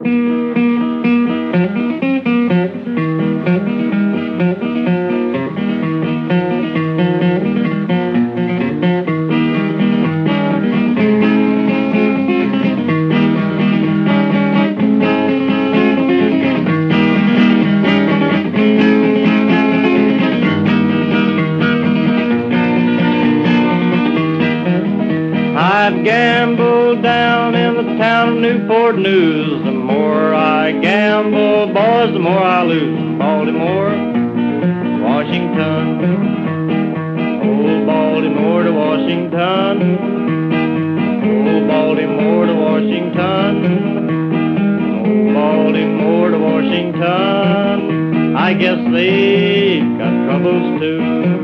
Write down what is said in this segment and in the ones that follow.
I've gambled down in the town of Newport News. The more I gamble, boys, the more I lose. Baltimore, Washington, old Baltimore to Washington, old Baltimore to Washington, old Baltimore to Washington. I guess they've got troubles too.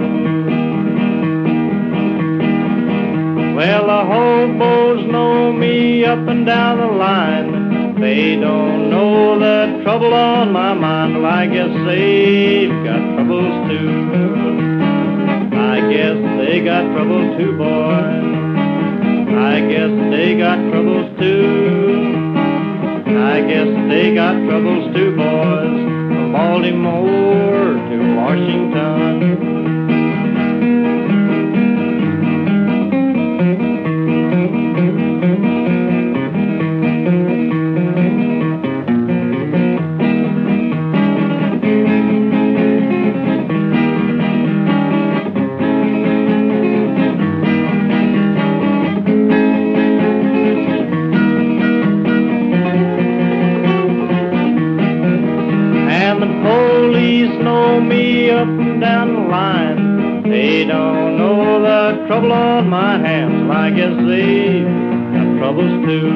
Well, the hobos know me up and down the line. They don't know the trouble on my mind. Well, I guess they've got troubles too. I guess they got trouble too, boys. I guess they got troubles too. I guess they got troubles too, boys. From Baltimore to Washington. Police know me up and down the line. They don't know the trouble on my hands. Well, I guess they've got troubles too.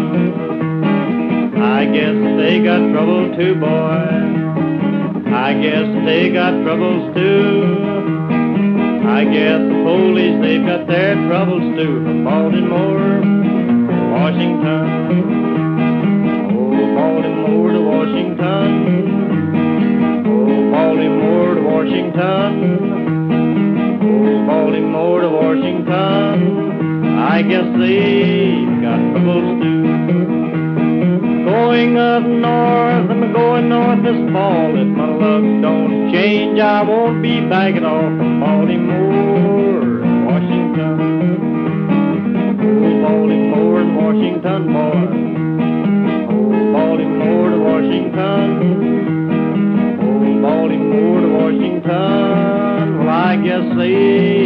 I guess they got trouble too, boys. I guess they got troubles too. I guess the police, they've got their troubles too. From Baltimore to Washington, oh, Baltimore to Washington, Baltimore to Washington, oh, Baltimore to Washington. I guess they've got troubles too. Going up north, I'm going north this fall. If my luck don't change, I won't be back at all. From Baltimore to Washington, oh, Baltimore and Washington, boy. Oh, Baltimore to Washington, Baltimore to Washington. Well, I guess they